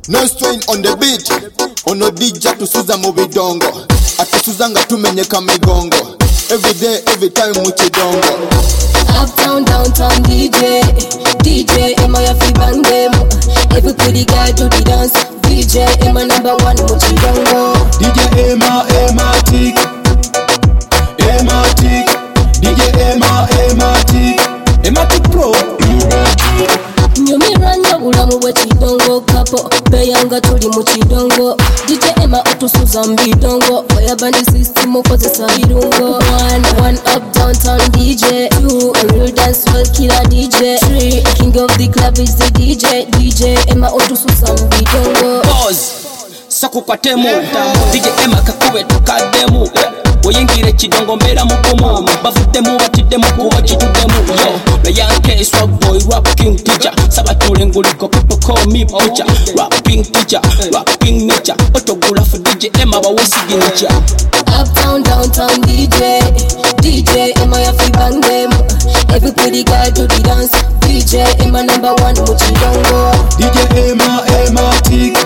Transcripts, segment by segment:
No strain on the beat. Ono DJ tusuza mu bidongo. Atusuzanga tumenyeka migongo. Every day, every time muchidongo. Uptown, downtown DJ Emma ya fi bang them. Every pretty guy do the dance. DJ Emma number one muchidongo. DJ Emma Tick. DJ Emma Tick Pro. Nyumiranya bulamu bw'ekidongo kapo beyanga tuli mu kidongo. DJ Emma otusuza mbidongo oyabandi system okozesa birungo. One up downtown DJ, 2 a real dancehall killer DJ, 3 king of the club is the DJ Emma otusuza mbidongo. Pause sakupatemu DJ Emma kakube tukademu oyingire kidongo mbera mukomo bafutemu batidemu kuba kitudemu yo the young K swag boy rapping teacher sabatule nguliko people call me teacher rapping teacher rapping nature otogula for DJ Emma bawosignature. Uptown downtown DJ Emma ya fi bang them. Every pretty guy do the dance. DJ Emma number one muchidongo. DJ Emma Tick.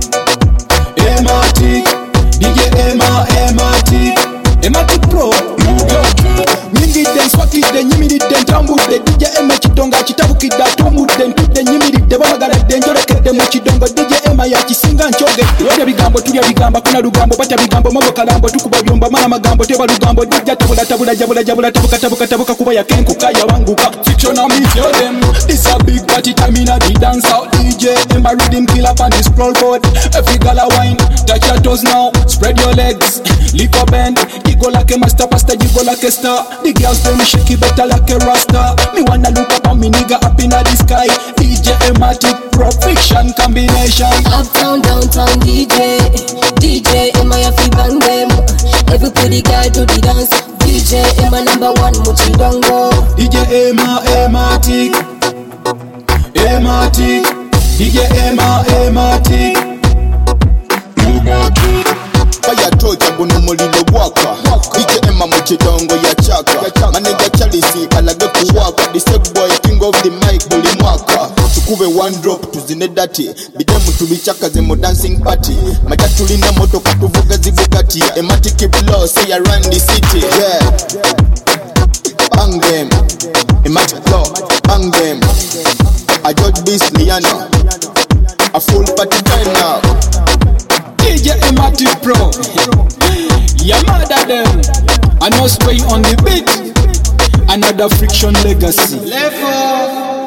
DJ Emma Tick Pro. Nyingidde nswakidde nyimiridde ntambudde DJ Emma kidongo kitabukidde atumudde ntudde nyimiridde bamagaladde njolekedde mu kidongo. DJ Emma yakisinga nkyogedde olya bigambo tulya bigamba kuna lugambo bata bigambo mabo kalambo tukuba byomba mala magambo teba lugambo dijja tabula jabula tabuka kuba yakenkuka yawanguka fiction on me tell them this a big party time in a the dance out. DJ Emma rhythm kill up on this scroll board. Every girl a wine touch your toes now spread your legs lick up bend you go like a master pastor you go like a star. The girls them shake it better like a rasta. Me wanna look up on me nigga up in the sky. DJ Emma Tick Pro fiction combination. Uptown downtown DJ Emma ya fi bang them. Every pretty guy do the dance. DJ Emma number one muchidongo. DJ Emma Tick. DJ Emma Tick. Fire torch buno mulilo gwaka. DJ Emma muchidongo ya chaka. Manager Charlie alage kuwaka. The step boy king of the mic buli mwaka. Tukube one drop tuzine dati. Bidemu tubichaka ze mo dancing party. Maja tulina moto katuvuga zivugati. Emma Tick Pro say around the city. Yeah. Bang them. Emma Tick Pro bang them. I George Beast Liana. A full party time now. DJ Emma Tick Pro. Ya mother them. I know stay on the beat. Another friction legacy. Level.